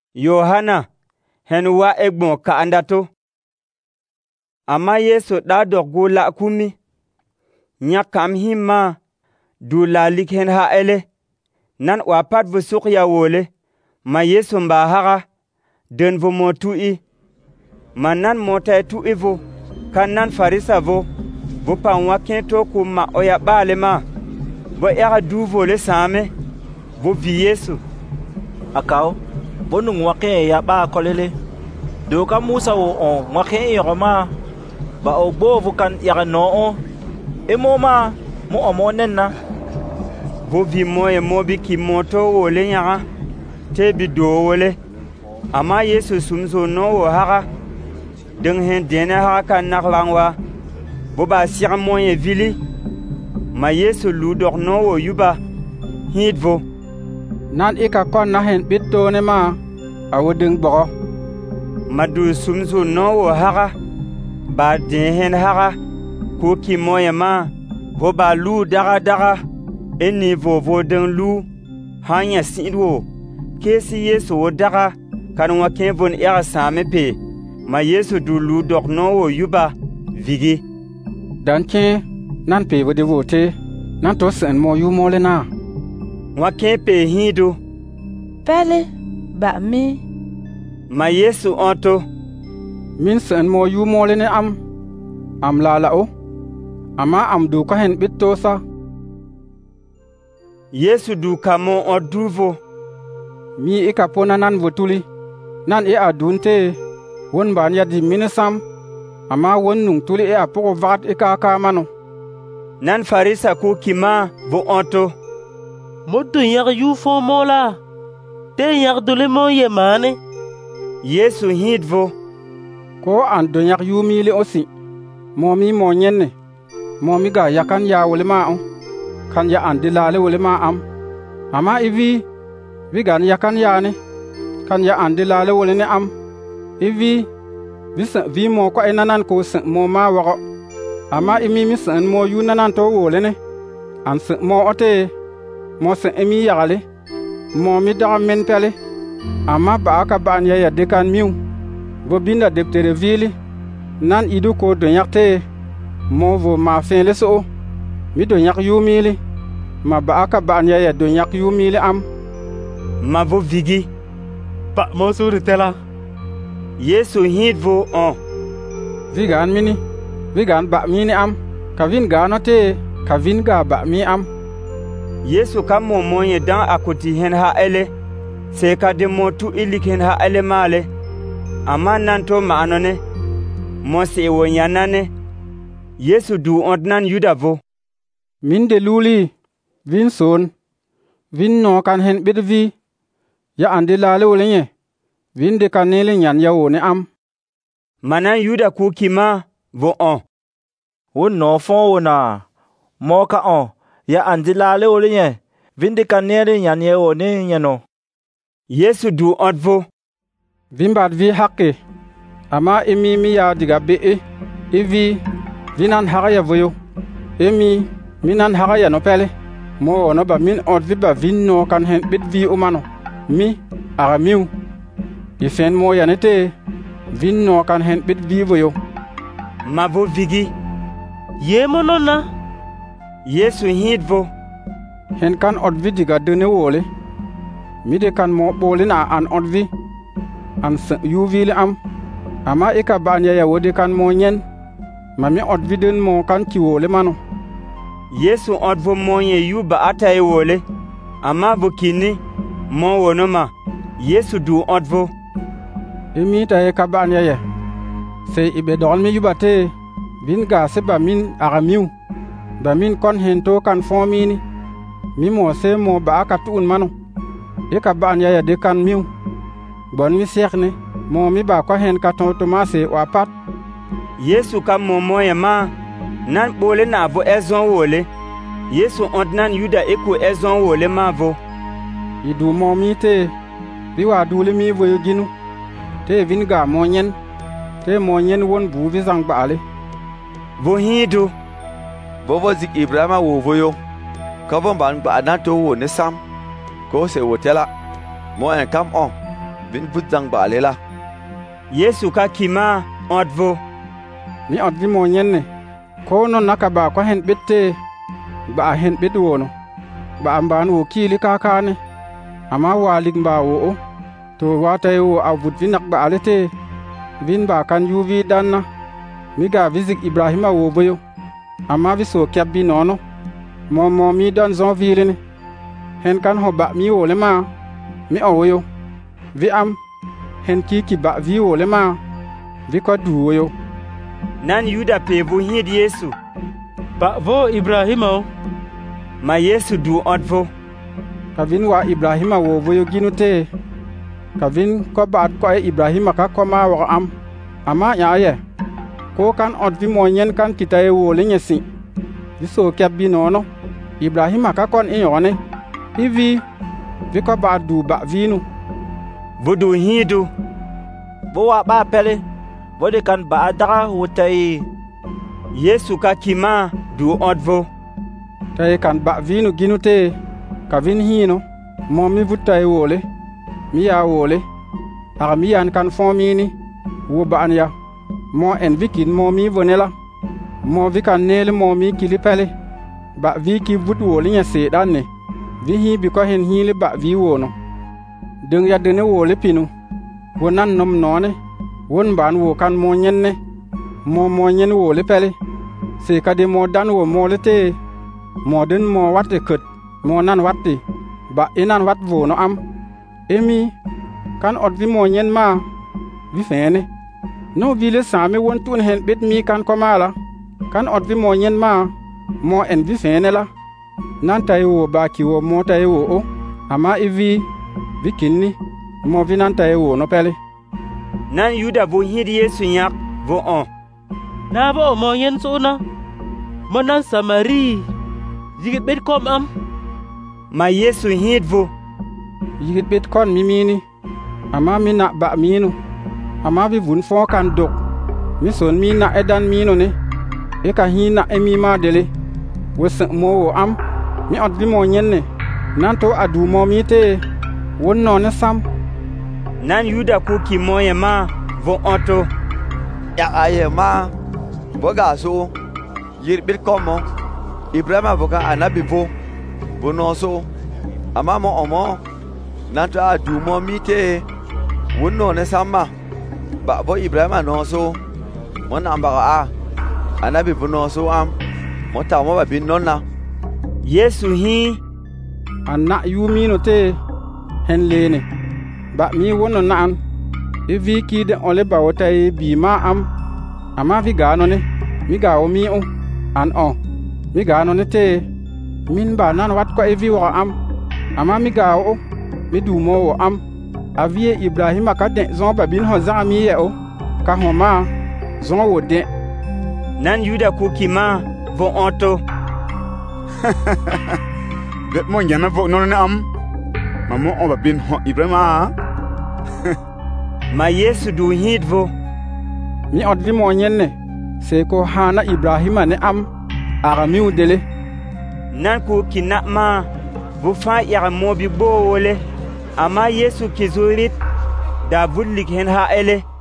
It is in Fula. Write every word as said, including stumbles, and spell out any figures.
Yohana hen wa egbon ka andato. Amma Yesu da doggo la kumi. Nyakam himma du la lik hen ha ele. Nan wa pat vu suk ya wole. Ma Yesu mba haga. Den vu mo tui. Ma nan mo tay tui vu. Kan nan farisa vu. Vu pa wa kento ku ma oya bale ma. Vu era du vole same. Vu vi Yesu. Akao. Bonu ngwake ya ba kolele. Doka Musa wo on ngwake yoroma. Ba ogbo vukan yaga no on. Emo ma mo omonen na. Vo vi mo e mo bi ki moto wole yaga. Te bi do wole. Ama Yesu sumso no wo haga. Deng hen dene haga kan naklangwa. Vo ba sir mo e vili. Ma Yesu ludor no wo yuba. Hid vo. Nan ika kon na hen bito ne ma awudeng bogo. Madu sumsu no wo haga. Ba den hen haga. Ko ki moye ma. Vo ba lu daga daga. Eni vo vo den lu. Hanya sidwo. Kesi Yesu wo daga. Kan waken von era same pe. Ma Yesu du lu dok no wo yuba. Vigi. Dan ke nan pe wo de vote. Nan to sen mo yu mo le na. Waken pe hido. Pele ba mi. Ma Yesu onto. Min sen mo yu mo le ne am. Am la la o. Ama am du ka hen bitto sa. Yesu du kamo on duvo. Mi ika pona nan votuli. Nan e adunte. Won ban ya di minisam. Ama won nung tuli e apoko vat ika ka mano. Nan farisa ku kima vo onto. Modu yak yu fo mola. Te yak dole mo ye mane. Yesu hid vo. Ko an do yak yu mili osi. Mo mi mo nyenne. Mo mi ga yakan ya wole ma on. Kan ya an dilale wole ma am. Ama ivi. Vi gan yakan ya ne. Kan ya an dilale wole ne am. Ivi. Vi sen vi mo ko enanan ko sen mo ma wako. Ama imi mi sen mo yu nanan to wole ne. An sen mo ote. Mo sen emi yagale. Mo mi daga men pele. Ama ba aka ban ya ya dekan miu. Vo binda deptere vili. Nan idu ko do yakte. Mo vo ma fin le so. Mi do yak yu mili. Ma ba aka ban ya ya do yak yu mili am. Ma vo vigi. Pa mo suri tela. Yesu hid vo on. Vigan mini. Vigan ba mini am. Kavin ganote. Kavin ga ba mi am. Yesu kam mo monye dan akoti hen ha ele. Se ka de mo tu ilik hen ha ele male. Ama nan to ma anone. Mo se wo nyanane. Yesu du ondnan yuda vo. Min de luli. Vin son. Vin no kan hen bid vi. Ya ande lale wolenye. Vin de kanele nyan ya wone am. Manan yuda ku kima vo on. Won no fon wona. Mo ka on. Ya andilale olinye. Vindi kanere nyanye one nyano. Yesu du odvo. Vimbat vi hakke. Ama emi mi ya diga be e. Evi. Vinan haga ya voyo. Emi. Minan haga ya no pele. Mo ono ba min odvi ba vin no kan hen bit vi umano. Mi. Aga miu. Ifen mo ya nete. Vin no kan hen bit vi voyo. Ma vo vigi. Ye monona. Yesu hid vo. Hen kan odvi diga dene wole. Mide kan mo bole na an odvi. An se yu vile am. Ama ika banya ya wode kan mo nyen. Mami odvi den mo kan ki wole mano. Yesu odvo monye yu ba ata e wole. Ama vo kini. Mo wonoma. Yesu du odvo. Emi ta e ka banya ya. Se ibe dol mi yubate. Vin ga se ba min agamiu. Ba min kon hen to kan fon mini. Mi mo se mo ba aka tuun mano. E ka ban ya ya de kan miu. Bon mi sekne. Mo mi ba ko hen ka ton tomase wa pat. Yesu kam mo moye ma. Nan bole na vo ezon wole. Yesu ondnan yuda eku ezon wole ma vo. Idu mo mi te. Vi wa dule mi vo yuginu. Te vin ga mo nyen. Te mo nyen won bu vi zang baale. Vo hidu. Vovo zik Ibrahima wo voyo. Kavon ban ba na to wo ne sam. Ko se wo tela. Mo en kam on. vin vut zang ba lela. Yesu ka kima ot vo. Mi ot vi mo nyenne. Ko non naka ba ko hen bette ba hen bet wono. Ba amban wo kili ka kane. Ama walik ba wo to wata yo a vut vinak ba alete. Vin ba kan yu vi danna. Mi ga vizik Ibrahima wo boyo. Ama vi so kyabbi nono. Mo mo mi don zon vilene. Hen kan ho ba mi wo le ma. Mi o yo. Vi am hen ki ki ba vi wo le ma. Vi ko du wo yo. Nan Yuda pe vo hid Yesu. Ba vo Ibrahima. Ma Yesu du ot vo. Kavin wa Ibrahima wo vo yo ginute. Kavin ko ba ko e Ibrahima ka ko ma wa am. Ama ya ye. Ko kan ot vi mo nyen kan kitaye wo le nyesi. Vi so kyabbi nono. Ibrahima ka kon e yone. Ivi vi ko ba du ba vinu. Vodu hidu. Bo wa ba pele. Vode kan ba daga wotai. Yesu ka kima du ot vo. Tay kan ba vinu ginute. Kavin hino. Mo mi vutai wole. Mi ya wole. Aga mi yan kan fon mini. Wo ba an ya. Mo en vikin mo mi vonela. Mo vi kan nele mo mi kili pele. Ba vi ki vut wole nya se dan ne. Vi hi bi ko hen hi le ba vi wono. Dung ya dene wole pinu. Wonan nom none. Won ban wo kan mo nyenne. Mo mo nyen wole pele. Se ka de mo dan wo mo lete. Mo den mo watte kut. Mo nan watte. Ba inan wat wo no am. Emi kan ot vi mo nyen ma. Vi fene. No vile same won tun hen bet mi kan ko mala. Kan ot vi mo nyen ma. Mo en vi fene la. Nan tay wo ba ki wo mo tay wo o. Ama ivi vi kinni. Mo vi nan tay wo no pele. Nan Yuda vo hid Yesu nyak vo on. Na bo mo yen sona. Mo nan Samari. Yigit bet kom am. Ma Yesu hid vo. Yigit bet kon mimini. Ama mi na ba minu. Ama vi vun fon kan dok. Mi son mi na edan mino ne. E ka hi na emi ma dele. Wes mo wo am. Mi ot vi mo nyenne. Nan to adu mo mi te. Won no ne sam. Nan Yuda ku ki moye ma vo oto. Ya aye ma. Boga so. Yir bil komo. Ibrahima voka anabi vo. Bono so. Ama mo omo. Nanta adu mo mi te. Won no ne samma. Ba bo Ibrahima no so. Mon ambaga a. Anabi bono so am. Mo ta mo ba bin nonna. Yesu hi. Anna yumi no te. Hen lene. Ba mi wono naan. Ivi ki de ole ba wota e bi ma am. Ama vi ga no ne. Mi ga o mi o. An on. Mi ga no ne te. Min ba nan wat ko evi wa am. Ama mi ga o. Mi du mo o am. Avie Ibrahima ka den zon ba bin ho za mi ye o. Ka ho ma. Zon wo den. Nan Yuda ku kima vo oto. Bet mo nyana vo no na am. Mamo on ba bin ho Ibrahima. Ma Yesu du hid vo. Mi ot vi mo nyenne. Se ko hana Ibrahima ne am. Aga mi udele. Nan ku kina ma. Vo fa ya mo bi bo wole. Ama Yesu kizurit. Da vulik hen ha ele.